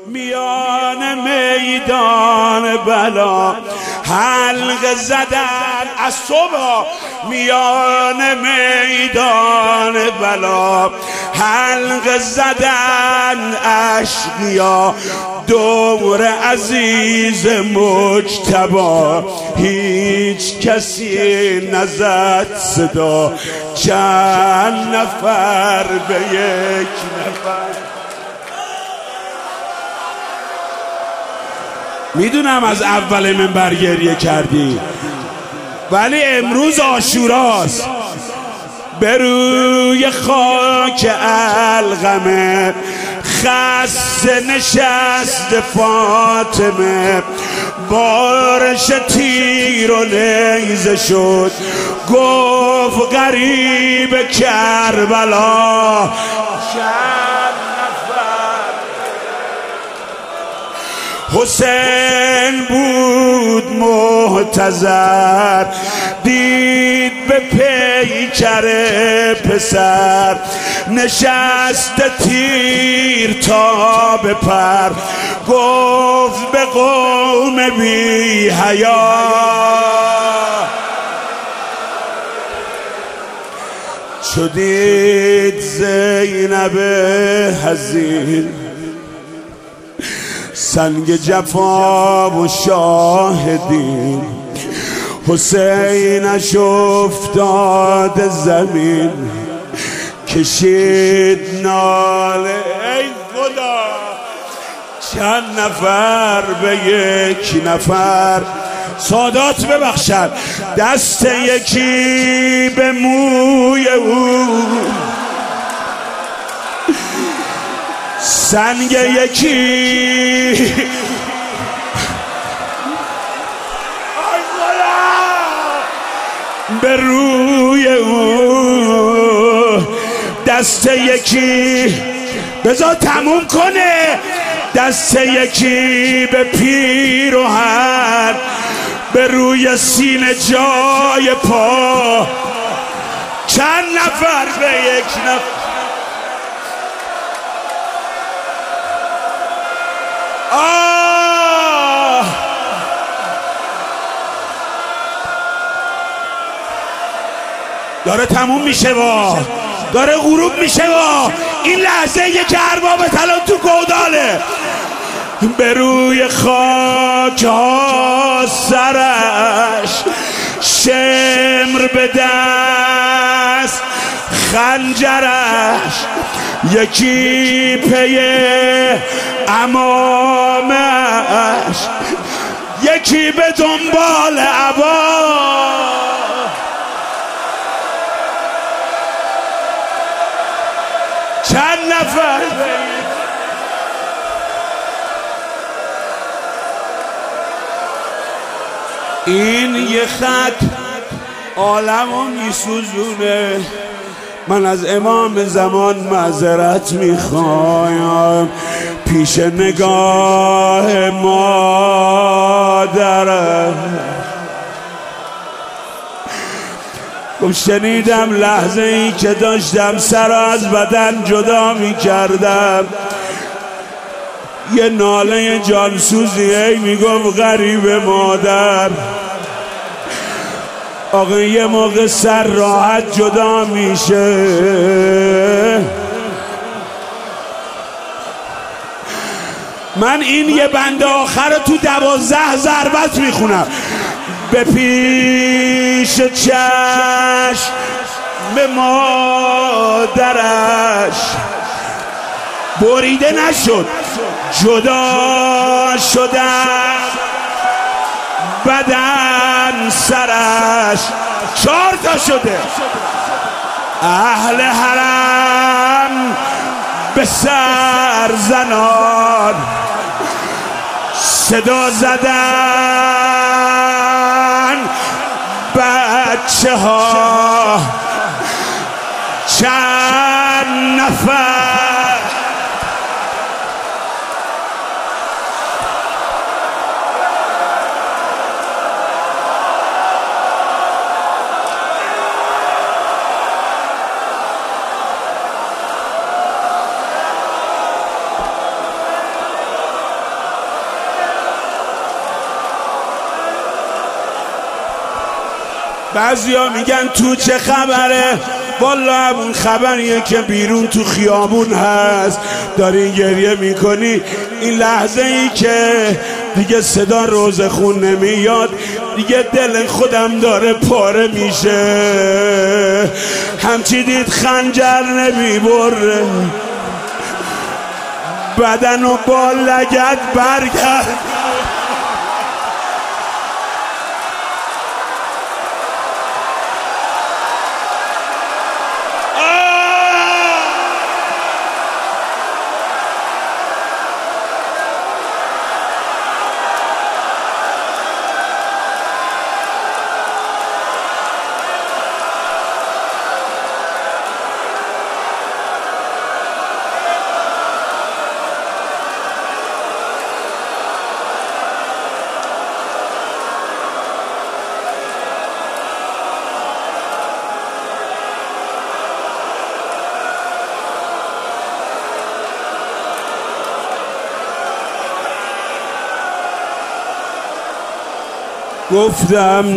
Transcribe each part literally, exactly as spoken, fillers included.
میان میدان بلا حلقه زدن از صبح، میان میدان بلا حلقه زدن اشقیا، دور عزیز مجتبی هیچ کسی نزد صدا، چند نفر به یک نفر. میدونم از اول منبر گریه کردی، ولی امروز عاشوراست. به روی خاک القمه خسته نشست فاطمه، بارش تیر و نیزه شد، گفت غریب کربلا حسین بود محتضر، دید به پیکر پسر نشست تیر تا به پر، گفت به قوم بی حیا چو دید زینب حزین، سنگ جفا و شاهدین، حسینش افتاد زمین، کشید ناله ای خدا، چند نفر به یک نفر. سادات ببخشد، دست یکی به موی او، سنگ یکی به روی او، دست یکی بذار تموم کنه، دست یکی به پیراهن، به روی سینه جای پا، چند نفر به یک نفر. آه داره تموم میشه، وا داره غروب میشه، وا این لحظه یه که ارباب طلا تو گوداله، به روی خاک ها سرش، شمر به دست خنجرش، یکی پی امامش، یکی به دنبال عبا، چند نفر این یه خط عالمو میسوزونه. من از امام زمان معذرت میخوایم پیش نگاه مادرم. خب شنیدم لحظه ای که داشتم سر از بدن جدا میکردم، یه ناله جانسوزی ای میگم غریب مادر. آقا یه موقع سر راحت جدا میشه، من این یه بند آخر رو تو دوازده ضربت میخونم. به پیش چشم به مادرش بریده نشد، جدا شدن بدن سرش، چهار تا شده. اهل حرم به سر زنان صدا زدن، بچه ها چند نفر بعضیا میگن تو چه خبره؟ والا اون خبریه که بیرون تو خیابون هست. داری گریه میکنی این لحظه ای که دیگه صدا روزخون نمیاد، دیگه دل خودم داره پاره میشه. همچی دید خنجر نمیبره، بدن و با لگد برگرد. گفتم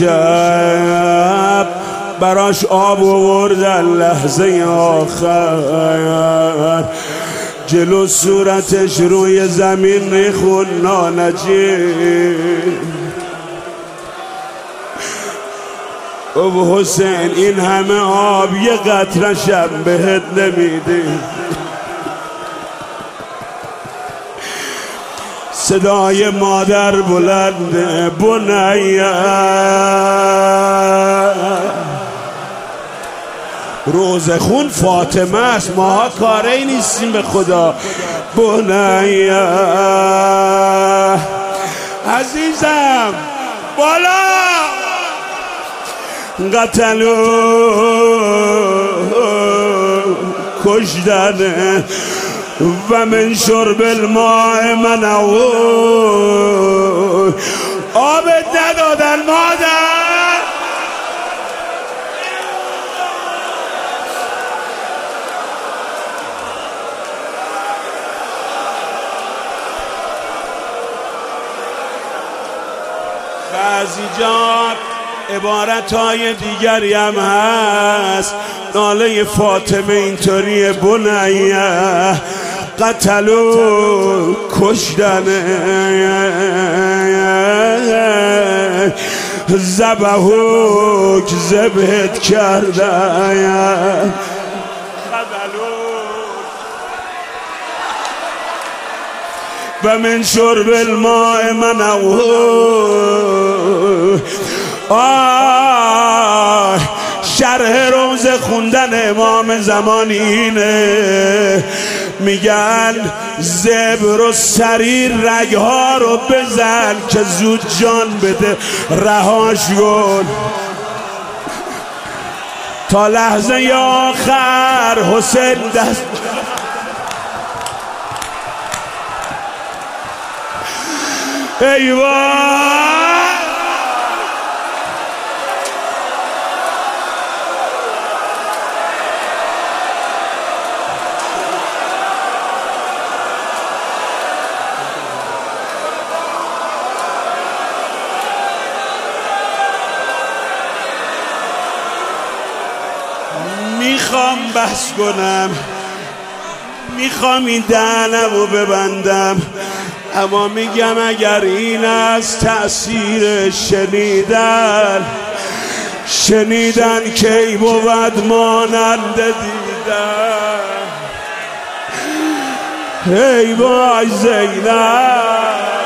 دیشب براش آب آوردن لحظه آخر، جلو صورتش روی زمین ریخون نانجی. او حسین این همه آب یه قطره‌شم بهت نمیده. صدای مادر بلنده، بنیه روزخون فاطمه است، ماها کاری نیستیم به خدا. بنیه عزیزم بالا قتلو کشدنه و من شرب الماء منعو. آبت ندادن مادر، بعضی جا عبارتهای دیگری هم هست. ناله فاطمه اینطوریه، بنیه قتلو کشدنه، ذبحوک ذبحت کردن، و من شرب الماء منعو. آه شرح روز خوندن امام زمان اینه، میگن زبر و سریر رگها رو بزن که زود جان بده، رهاش کن تا لحظه آخر. حسین دست ایوان میخوام بحث کنم، میخوام این دهنمو ببندم، اما میگم اگر این از تأثیر شنیدن، شنیدن کی بود مانند دیدن. ای وای زینب